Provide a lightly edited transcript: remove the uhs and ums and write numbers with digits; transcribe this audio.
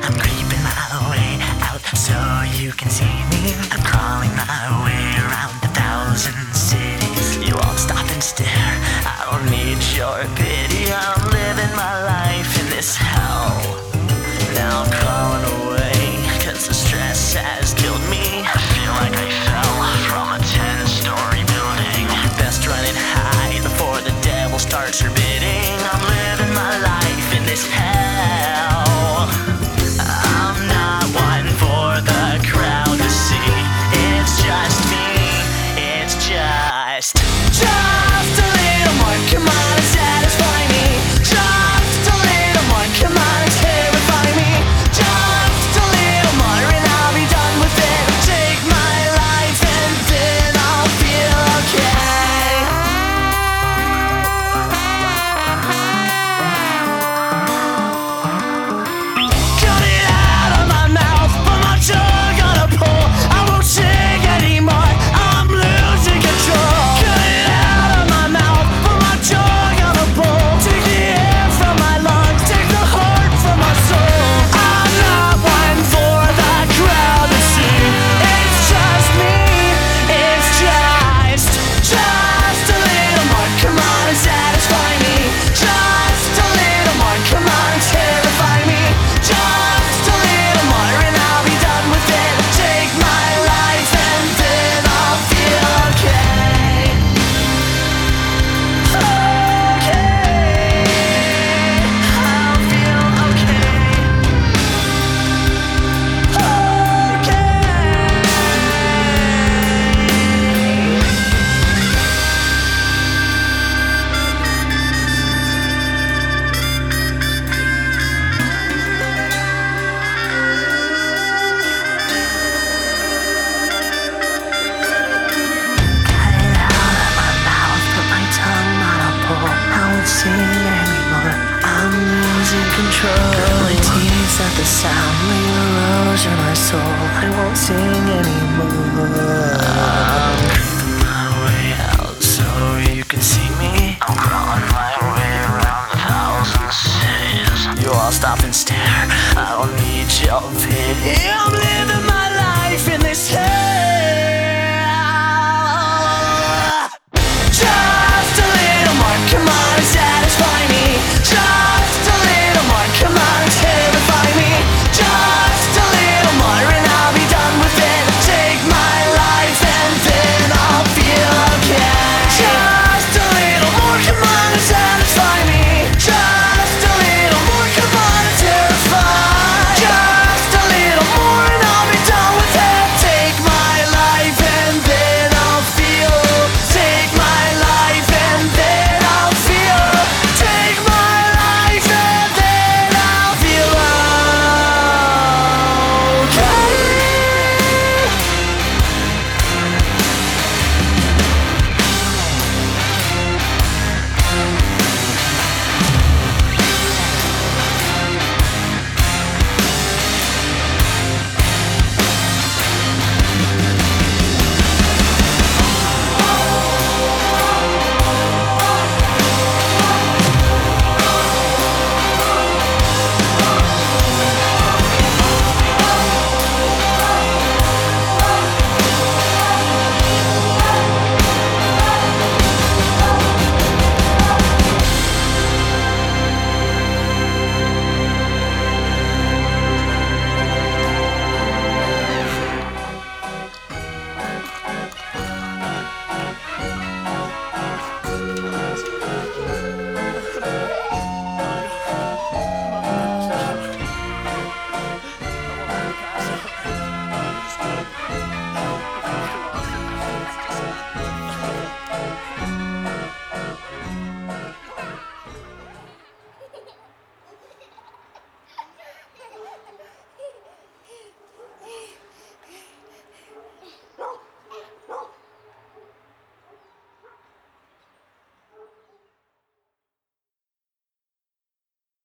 I'm creeping my way out so you can see me. I'm crawling my way around 1,000 cities. You all stop and stare, I don't need your pity. I'm living my life in this hell. Now I'm crawling away, cause the stress has killed me. I feel like I fell from a 10-story building. Best run and hide before the devil starts her bidding. I'm living my life in this hell. I'm not one for the crowd to see. It's just me, it's just a little more, come on and satisfy me. Just a little more, come on and terrify me. Just a little more and I'll be done with it. Take my life and then I'll feel okay. Cut it out of my mouth, put my tongue on a pole. I won't sing anymore, I'm losing control. Cut it out of my mouth, put my tongue on a pole. Take the air from my lungs, take the heart from my soul. I'm not one for the crowd to see. It's just me, it's just a little more, come on and satisfy me. Just a little more, come on and terrify me. Just a little more and I'll be done with it. Take my life and then I'll feel okay. Okay, I'll feel Abilities at the sound, leave erosion my soul. I won't sing anymore. I'm creeping my way out so you can see me. I'm crawling my way around 1,000 cities. You all stop and stare, I don't need your pity. I'm living my life in this hell.